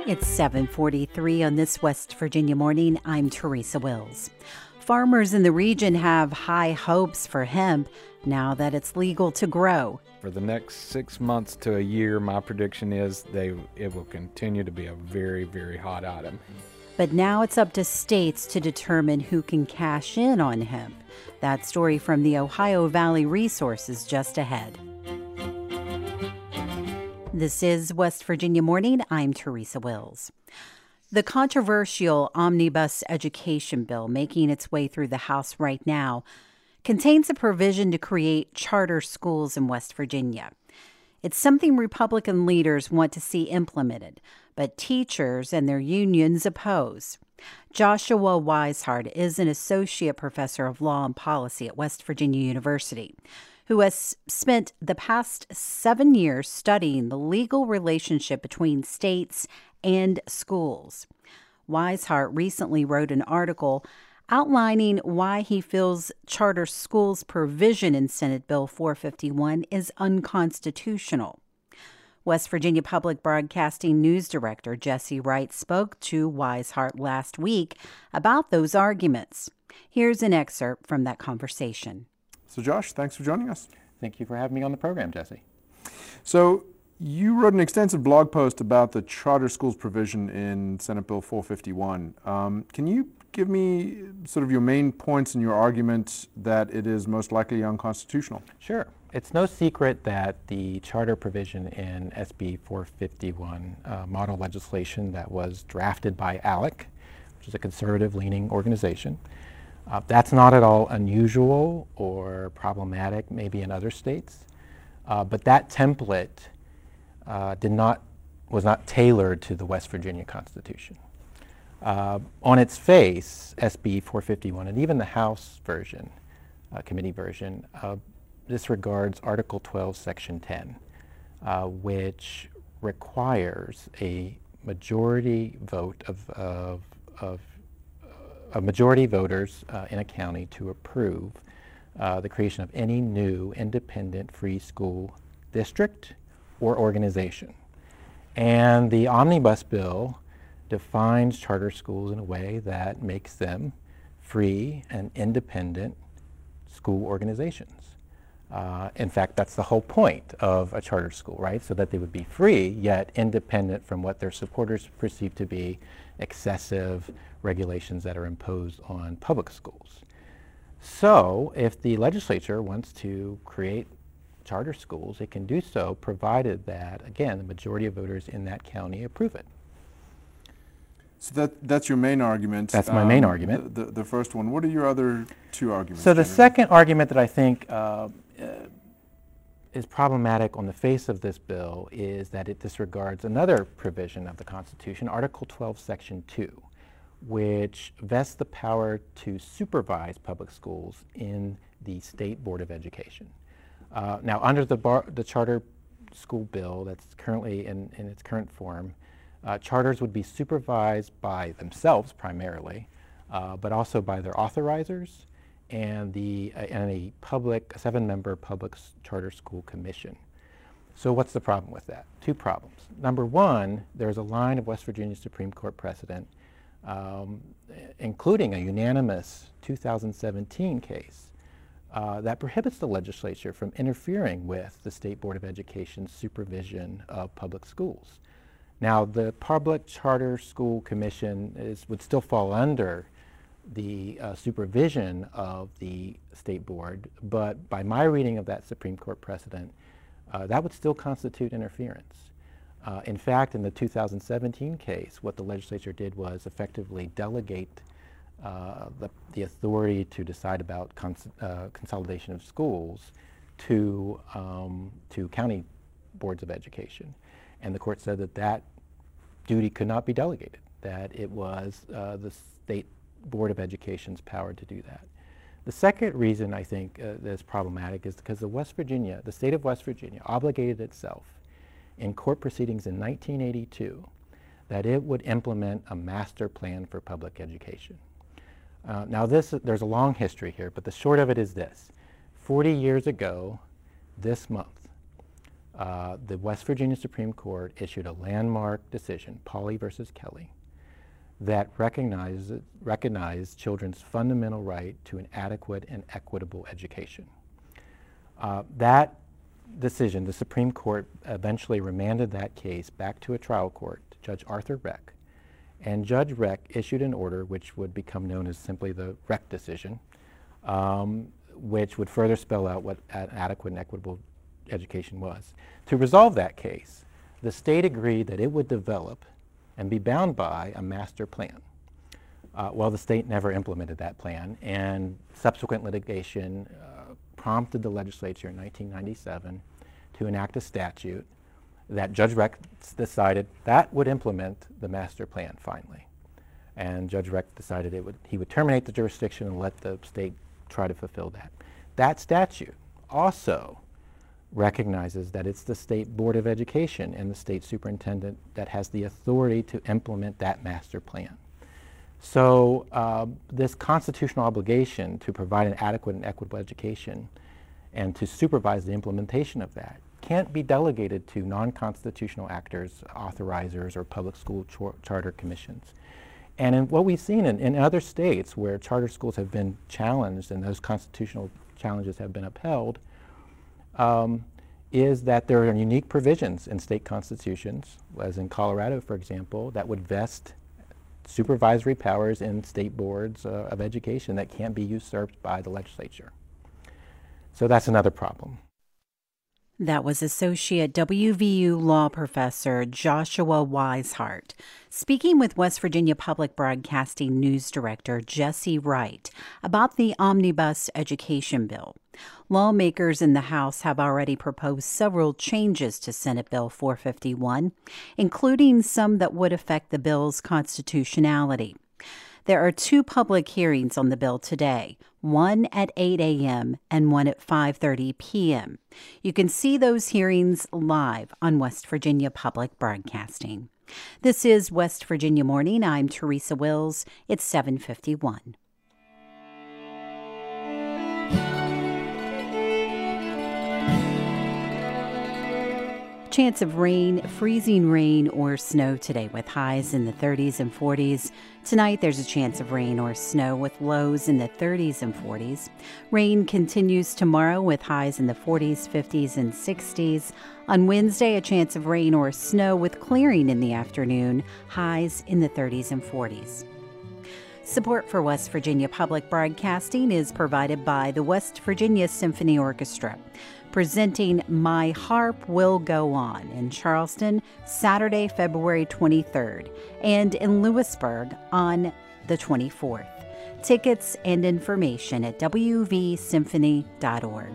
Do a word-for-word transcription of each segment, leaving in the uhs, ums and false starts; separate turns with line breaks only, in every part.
It's seven forty-three on this West Virginia morning. I'm Teresa Wills. Farmers in the region have high hopes for hemp now that it's legal to grow.
For the next six months to a year, my prediction is they it will continue to be a very, very hot item.
But now it's up to states to determine who can cash in on hemp. That story from the Ohio Valley Resources just ahead. This is West Virginia Morning. I'm Teresa Wills. The controversial Omnibus Education Bill making its way through the House right now contains a provision to create charter schools in West Virginia. It's something Republican leaders want to see implemented, but teachers and their unions oppose. Joshua Weishart is an associate professor of law and policy at West Virginia University, who has spent the past seven years studying the legal relationship between states and schools. Weishart recently wrote an article outlining why he feels charter schools' provision in Senate Bill four fifty-one is unconstitutional. West Virginia Public Broadcasting News Director Jesse Wright spoke to Weishart last week about those arguments. Here's an excerpt from that conversation.
So Josh, thanks for joining us.
Thank you for having me on the program, Jesse.
So you wrote an extensive blog post about the charter schools provision in Senate Bill four fifty-one. Um, can you give me sort of your main points in your argument that it is most likely unconstitutional?
Sure. It's no secret that the charter provision in S B four fifty-one, uh, model legislation that was drafted by ALEC, which is a conservative-leaning organization, Uh, that's not at all unusual or problematic maybe in other states, uh, but that template uh, did not, was not tailored to the West Virginia Constitution. Uh, on its face, S B four fifty-one and even the House version, uh, committee version, uh, disregards Article twelve, Section ten, uh, which requires a majority vote of, of, of of majority voters uh, in a county to approve uh, the creation of any new independent free school district or organization. And the Omnibus Bill defines charter schools in a way that makes them free and independent school organizations. Uh, in fact, that's the whole point of a charter school, right? So that they would be free, yet independent from what their supporters perceive to be excessive regulations that are imposed on public schools. So if the legislature wants to create charter schools, it can do so provided that, again, the majority of voters in that county approve it.
So that that's your main argument.
That's my um, main argument.
The, the, the first one. What are your other two arguments?
So the
generally?
second argument that I think uh, uh, is problematic on the face of this bill is that it disregards another provision of the Constitution, Article twelve, Section two, which vests the power to supervise public schools in the State Board of Education. Uh, now, under the, bar, the charter school bill that's currently in, in its current form, uh, charters would be supervised by themselves primarily, uh, but also by their authorizers and the uh, and a public, a seven-member public charter school commission. So what's the problem with that? Two problems. Number one, there's a line of West Virginia Supreme Court precedent, um, including a unanimous two thousand seventeen case uh, that prohibits the legislature from interfering with the State Board of Education's supervision of public schools. Now, the Public Charter School Commission is, would still fall under the uh, supervision of the State Board, but by my reading of that Supreme Court precedent, uh, that would still constitute interference. Uh, in fact, in the two thousand seventeen case, what the legislature did was effectively delegate uh, the, the authority to decide about cons uh, consolidation of schools to, um, to county boards of education. And the court said that that duty could not be delegated, that it was uh, the State Board of Education's power to do that. The second reason I think uh, that's problematic is because the West Virginia, the state of West Virginia obligated itself in court proceedings in nineteen eighty-two that it would implement a master plan for public education. Uh, now this, there's a long history here, but the short of it is this. forty years ago this month, uh, the West Virginia Supreme Court issued a landmark decision, Pauley versus Kelly, that recognizes, recognized children's fundamental right to an adequate and equitable education. Uh, that decision, the Supreme Court eventually remanded that case back to a trial court, Judge Arthur Reck, and Judge Reck issued an order which would become known as simply the Reck decision, um, which would further spell out what an adequate and equitable education was. To resolve that case, the state agreed that it would develop and be bound by a master plan. Uh, well, the state never implemented that plan, and subsequent litigation uh, prompted the legislature in nineteen ninety-seven to enact a statute that Judge Reck decided that would implement the master plan finally. And Judge Reck decided it would, he would terminate the jurisdiction and let the state try to fulfill that. That statute also recognizes that it's the State Board of Education and the state superintendent that has the authority to implement that master plan. So uh, this constitutional obligation to provide an adequate and equitable education and to supervise the implementation of that can't be delegated to non-constitutional actors, authorizers, or public school char charter commissions. And in what we've seen in, in other states where charter schools have been challenged and those constitutional challenges have been upheld, um, is that there are unique provisions in state constitutions, as in Colorado, for example, that would vest supervisory powers in state boards uh, of education that can't be usurped by the legislature. So that's another problem.
That was Associate W V U law professor Joshua Weishart speaking with West Virginia Public Broadcasting News Director Jesse Wright about the Omnibus Education Bill. Lawmakers in the House have already proposed several changes to Senate Bill four fifty-one, including some that would affect the bill's constitutionality. There are two public hearings on the bill today, one at eight a m and one at five thirty p m You can see those hearings live on West Virginia Public Broadcasting. This is West Virginia Morning. I'm Teresa Wills. It's seven fifty-one. Chance of rain, freezing rain or snow today with highs in the thirties and forties. Tonight there's a chance of rain or snow with lows in the thirties and forties. Rain continues tomorrow with highs in the forties, fifties, and sixties. On Wednesday, a chance of rain or snow with clearing in the afternoon, highs in the thirties and forties. Support for West Virginia Public Broadcasting is provided by the West Virginia Symphony Orchestra, presenting My Harp Will Go On in Charleston, Saturday, February twenty-third, and in Lewisburg on the twenty-fourth. Tickets and information at w v symphony dot org.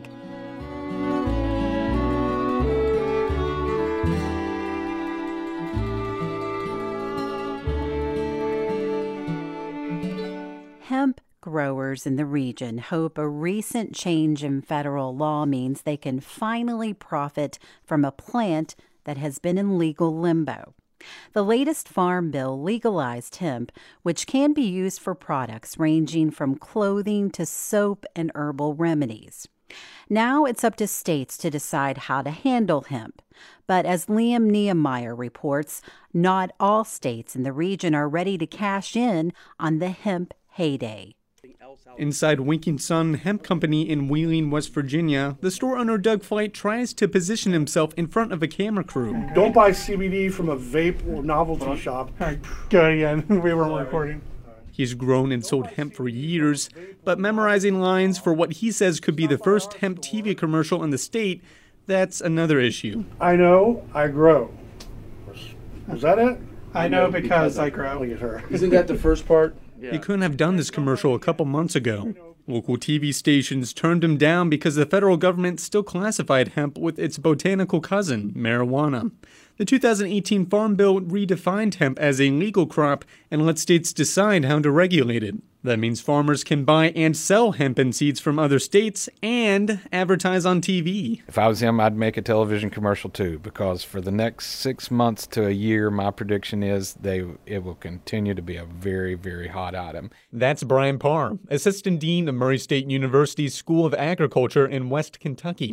Hemp growers in the region hope a recent change in federal law means they can finally profit from a plant that has been in legal limbo. The latest farm bill legalized hemp, which can be used for products ranging from clothing to soap and herbal remedies. Now it's up to states to decide how to handle hemp. But as Liam Nehemiah reports, not all states in the region are ready to cash in on the hemp heyday.
Inside Winking Sun Hemp Company in Wheeling, West Virginia, the store owner Doug Flight tries to position himself in front of a camera crew.
Don't buy C B D from a vape or novelty shop. Go again. We weren't recording.
He's grown and sold hemp for years, but memorizing lines for what he says could be the first hemp T V commercial in the state, that's another issue.
I know, I grow. Was that it?
I know because I grow.
Look at her.
Isn't that the first part?
Yeah. He couldn't have done this commercial a couple months ago. Local T V stations turned him down because the federal government still classified hemp with its botanical cousin, marijuana. The two thousand eighteen Farm Bill redefined hemp as a legal crop and let states decide how to regulate it. That means farmers can buy and sell hemp and seeds from other states and advertise on T V.
If I was him, I'd make a television commercial too, because for the next six months to a year, my prediction is they it will continue to be a very, very hot item.
That's Brian Parr, Assistant Dean of Murray State University's School of Agriculture in West Kentucky.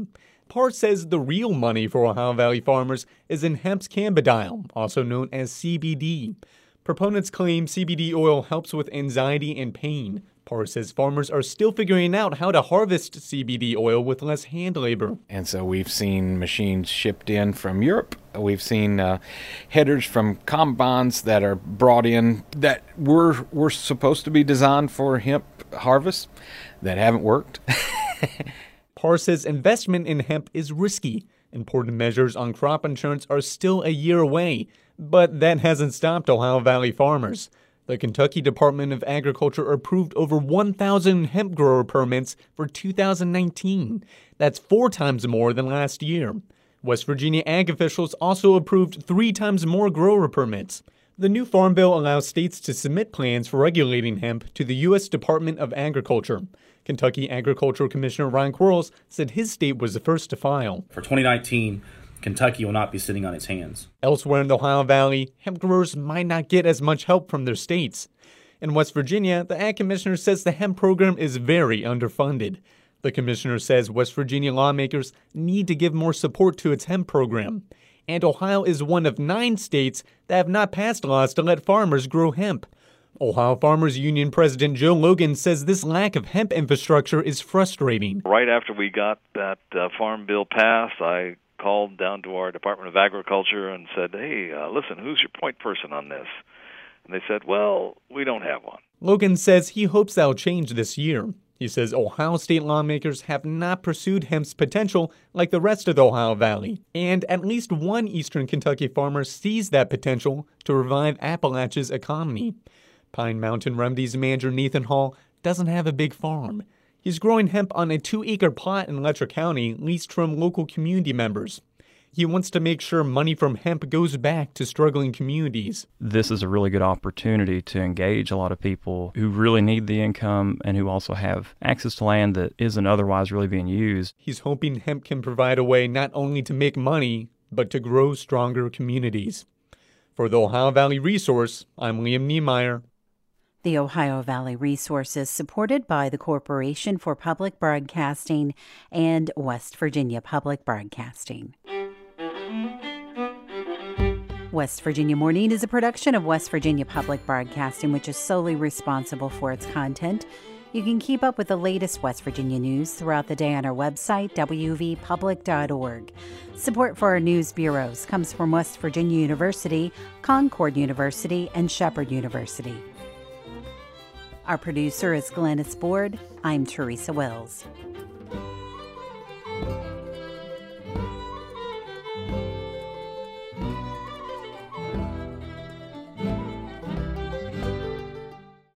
Parr says the real money for Ohio Valley farmers is in hemp's cannabidiol, also known as C B D. Proponents claim C B D oil helps with anxiety and pain. Parr says farmers are still figuring out how to harvest C B D oil with less hand labor.
And so we've seen machines shipped in from Europe. We've seen uh, headers from combines that are brought in that were, were supposed to be designed for hemp harvest that haven't worked.
Parr says investment in hemp is risky. Important measures on crop insurance are still a year away, but that hasn't stopped Ohio Valley farmers. The Kentucky Department of Agriculture approved over one thousand hemp grower permits for two thousand nineteen. That's four times more than last year. West Virginia ag officials also approved three times more grower permits. The new Farm Bill allows states to submit plans for regulating hemp to the U S Department of Agriculture. Kentucky Agricultural Commissioner Ryan Quarles said his state was the first to file.
For twenty nineteen, Kentucky will not be sitting on its hands.
Elsewhere in the Ohio Valley, hemp growers might not get as much help from their states. In West Virginia, the Ag Commissioner says the hemp program is very underfunded. The Commissioner says West Virginia lawmakers need to give more support to its hemp program. And Ohio is one of nine states that have not passed laws to let farmers grow hemp. Ohio Farmers Union President Joe Logan says this lack of hemp infrastructure is frustrating.
Right after we got that uh, farm bill passed, I called down to our Department of Agriculture and said, hey, uh, listen, who's your point person on this? And they said, well, we don't have one.
Logan says he hopes that'll change this year. He says Ohio state lawmakers have not pursued hemp's potential like the rest of the Ohio Valley, and at least one eastern Kentucky farmer sees that potential to revive Appalachia's economy. Pine Mountain Remedies manager Nathan Hall doesn't have a big farm. He's growing hemp on a two-acre plot in Letcher County leased from local community members. He wants to make sure money from hemp goes back to struggling communities.
This is a really good opportunity to engage a lot of people who really need the income and who also have access to land that isn't otherwise really being used.
He's hoping hemp can provide a way not only to make money, but to grow stronger communities. For the Ohio Valley Resource, I'm Liam Niemeyer.
The Ohio Valley Resource is supported by the Corporation for Public Broadcasting and West Virginia Public Broadcasting. West Virginia Morning is a production of West Virginia Public Broadcasting, which is solely responsible for its content. You can keep up with the latest West Virginia news throughout the day on our website, w v public dot org. Support for our news bureaus comes from West Virginia University, Concord University, and Shepherd University. Our producer is Glennis Board. I'm Teresa Wills.